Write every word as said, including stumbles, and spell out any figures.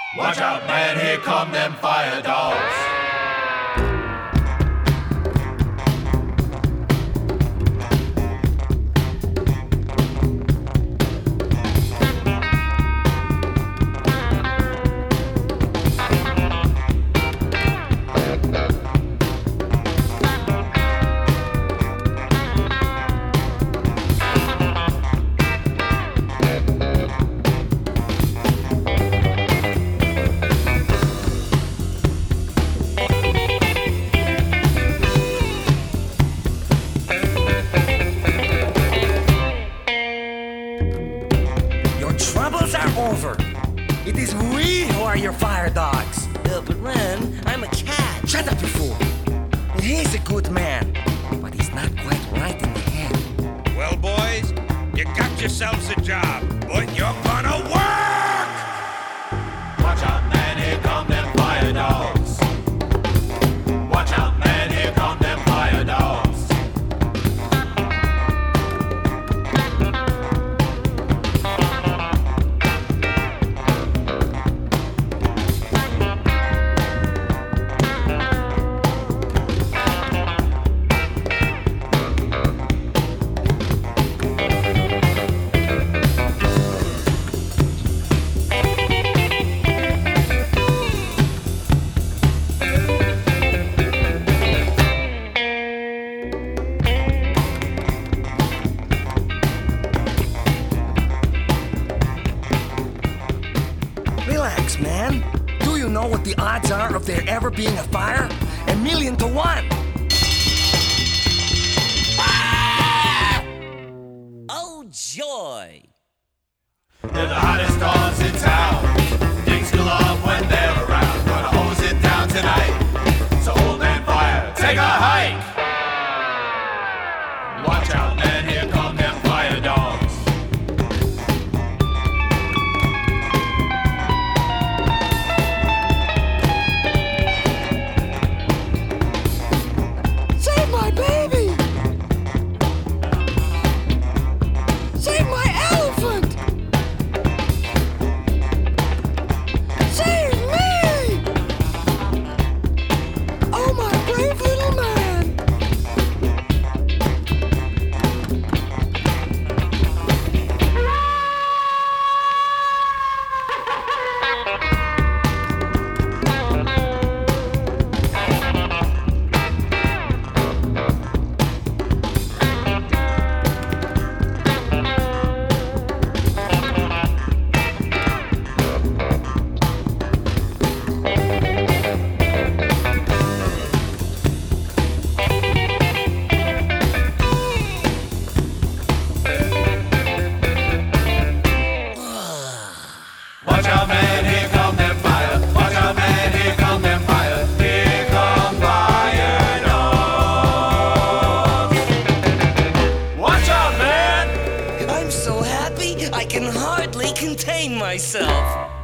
Watch out, man, here come them fire dogs. Troubles are over. It is we who are your fire dogs. Uh, but Ren, I'm a cat. Shut up, you fool. He's a good man, but he's not quite right in the head. Well, boys, you got yourselves a job, but you're gonna work! Watch out, man, here come them fire dogs. Watch out, man, here come them fire dogs. Relax, man. Do you know what the odds are of there ever being a fire? A million to one. Ah! Oh, joy! They're the hottest dogs in town. Things still love when they're around. Gonna hose it down tonight. So old man fire, take a hike. Watch out, man, here come them fire dogs. Save my baby! Save my elephant! Save me! Oh, my brave little man! Watch out, man, here come them fire. Watch out, man, here come them fire. Here come fire dogs. Watch out, man! I'm so happy I can hardly contain myself.